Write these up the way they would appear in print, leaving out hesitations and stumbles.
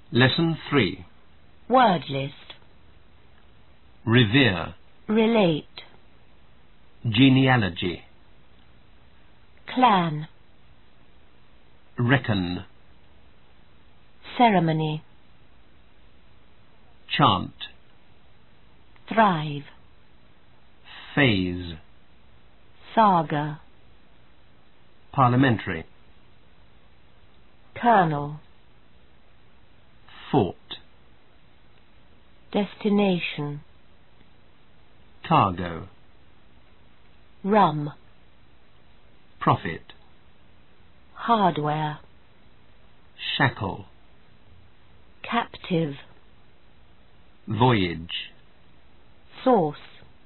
Lesson 3. Word list. Revere. Relate. Genealogy. Clan. Reckon. Ceremony. Chant. Thrive. Phase. Saga. Parliamentary. Colonel. Fort. Destination. Cargo. Rum. Profit. Hardware. Shackle. Captive. Voyage. Source.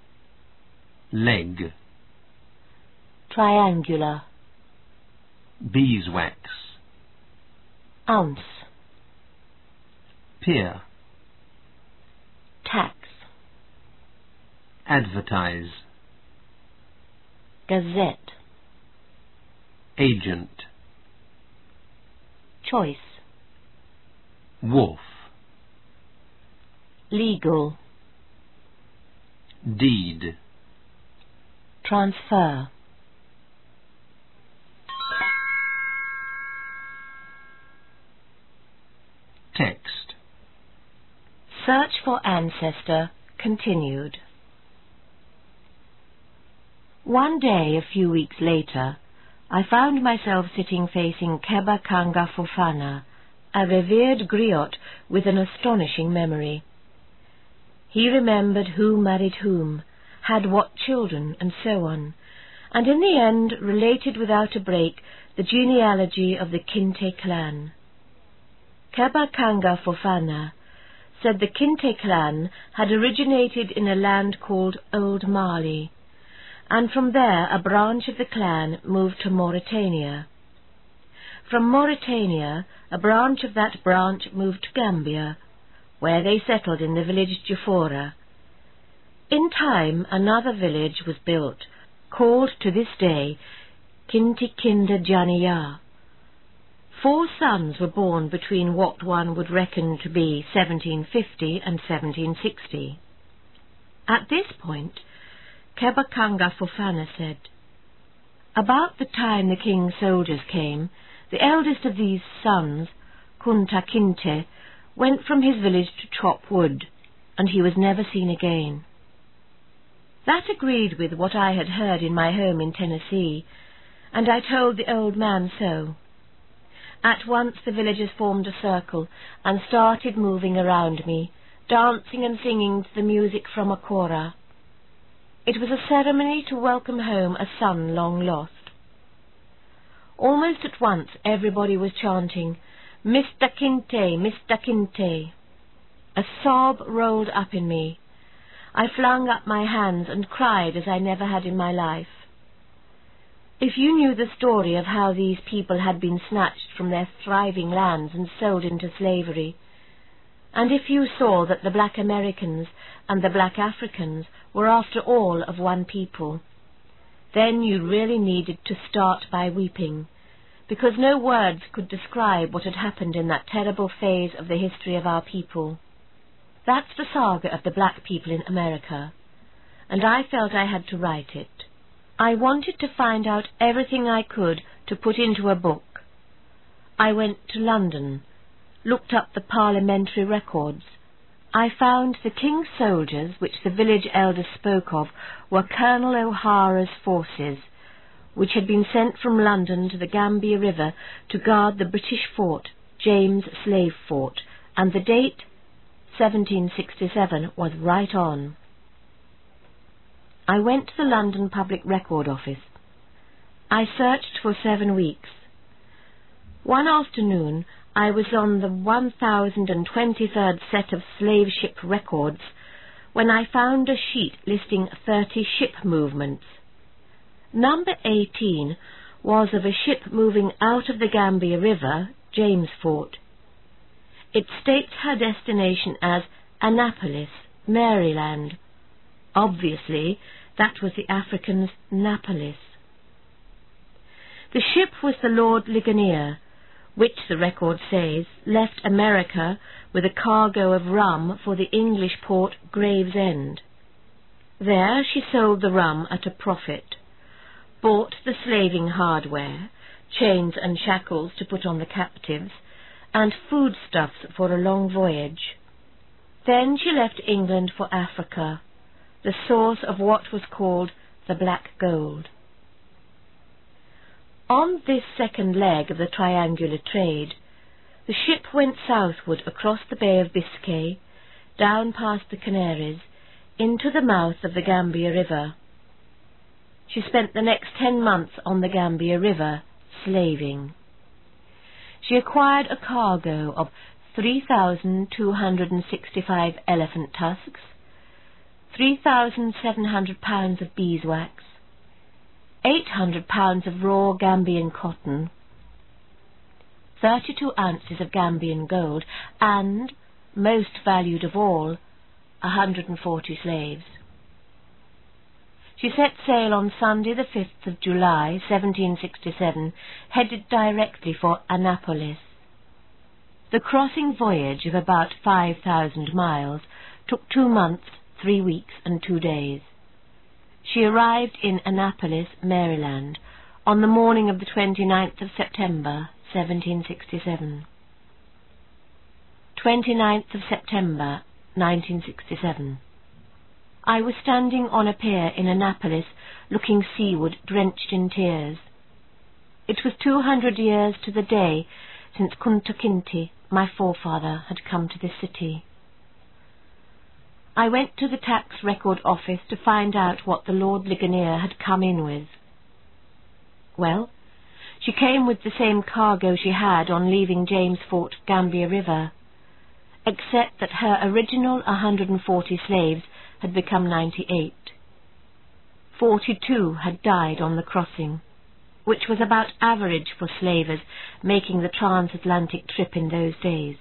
Leg. Triangular. Beeswax. Ounce. Peer. Tax. Advertise. Gazette. Agent. Choice. Wolf. Legal. Deed. Transfer. Text. Search for ancestor continued. One day, a few weeks later, I found myself sitting facing Keba Kanga Fofana, a revered griot with an astonishing memory. He remembered who married whom, had what children, and so on, and in the end related without a break the genealogy of the Kinte clan. Keba Kanga Fofana said the Kinte clan had originated in a land called Old Mali, and from there a branch of the clan moved to Mauritania. From Mauritania, a branch of that branch moved to Gambia, where they settled in the village Jafora. In time, another village was built, called to this day Kintikinda Janiya. 4 sons were born between what one would reckon to be 1750 and 1760. At this point, Keba Kanga Fofana said, "About the time the king's soldiers came, the eldest of these sons, Kunta Kinte, went from his village to chop wood, and he was never seen again." That agreed with what I had heard in my home in Tennessee, and I told the old man so. At once the villagers formed a circle and started moving around me, dancing and singing to the music from a kora. It was a ceremony to welcome home a son long lost. Almost at once everybody was chanting, "Mr. Kinte, Mr. Kinte." A sob rolled up in me. I flung up my hands and cried as I never had in my life. If you knew the story of how these people had been snatched from their thriving lands and sold into slavery, and if you saw that the black Americans and the black Africans were after all of one people, then you really needed to start by weeping, because no words could describe what had happened in that terrible phase of the history of our people. That's the saga of the black people in America, and I felt I had to write it. I wanted to find out everything I could to put into a book. I went to London, looked up the parliamentary records. I found the king's soldiers, which the village elders spoke of, were Colonel O'Hara's forces, which had been sent from London to the Gambia River to guard the British fort, James Slave Fort, and the date, 1767, was right on. I went to the London Public Record Office. I searched for 7 weeks. One afternoon I was on the 1023rd set of slave ship records when I found a sheet listing 30 ship movements. Number 18 was of a ship moving out of the Gambia River, James Fort. It states her destination as Annapolis, Maryland. Obviously, that was the African's Napolis. The ship was the Lord Ligonier, which, the record says, left America with a cargo of rum for the English port Gravesend. There she sold the rum at a profit, bought the slaving hardware, chains and shackles to put on the captives, and foodstuffs for a long voyage. Then she left England for Africa, the source of what was called the Black Gold. On this second leg of the triangular trade, the ship went southward across the Bay of Biscay, down past the Canaries, into the mouth of the Gambia River. She spent the next 10 months on the Gambia River, slaving. She acquired a cargo of 3,265 elephant tusks, 3,700 pounds of beeswax, 800 pounds of raw Gambian cotton, 32 ounces of Gambian gold, and, most valued of all, 140 slaves. She set sail on Sunday the 5th of July, 1767, headed directly for Annapolis. The crossing voyage of about 5,000 miles took 2 months, 3 weeks, and 2 days. She arrived in Annapolis, Maryland, on the morning of the 29th of September, 1767. 29th of September, 1967. I was standing on a pier in Annapolis, looking seaward, drenched in tears. It was 200 years to the day since Kunta Kinte, my forefather, had come to this city. I went to the tax record office to find out what the Lord Ligonier had come in with. Well, she came with the same cargo she had on leaving James Fort, Gambia River, except that her original 140 slaves had become 98. 42 had died on the crossing, which was about average for slavers making the transatlantic trip in those days.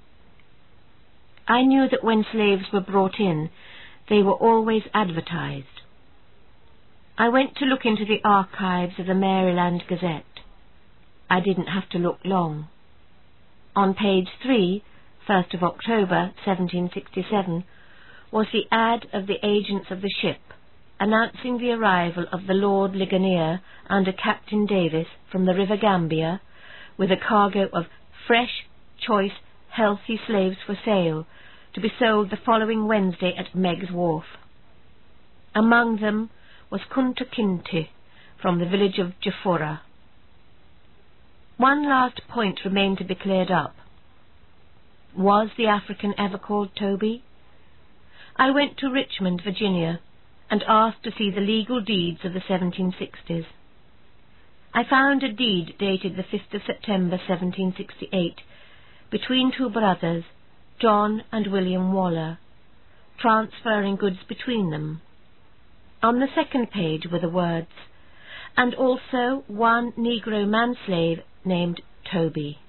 I knew that when slaves were brought in, they were always advertised. I went to look into the archives of the Maryland Gazette. I didn't have to look long. On page 3, 1st of October, 1767, was the ad of the agents of the ship, announcing the arrival of the Lord Ligonier under Captain Davis from the River Gambia, with a cargo of fresh, choice, healthy slaves for sale, to be sold the following Wednesday at Meg's Wharf. Among them was Kunta Kinte, from the village of Jafura. One last point remained to be cleared up. Was the African ever called Toby? I went to Richmond, Virginia, and asked to see the legal deeds of the 1760s. I found a deed dated the 5th of September, 1768, between 2 brothers, John and William Waller, transferring goods between them. On the second page were the words, and also 1 Negro manslave named Toby.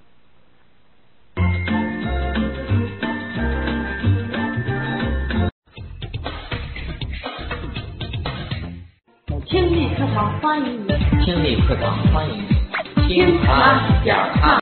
听力课堂欢迎你，听他点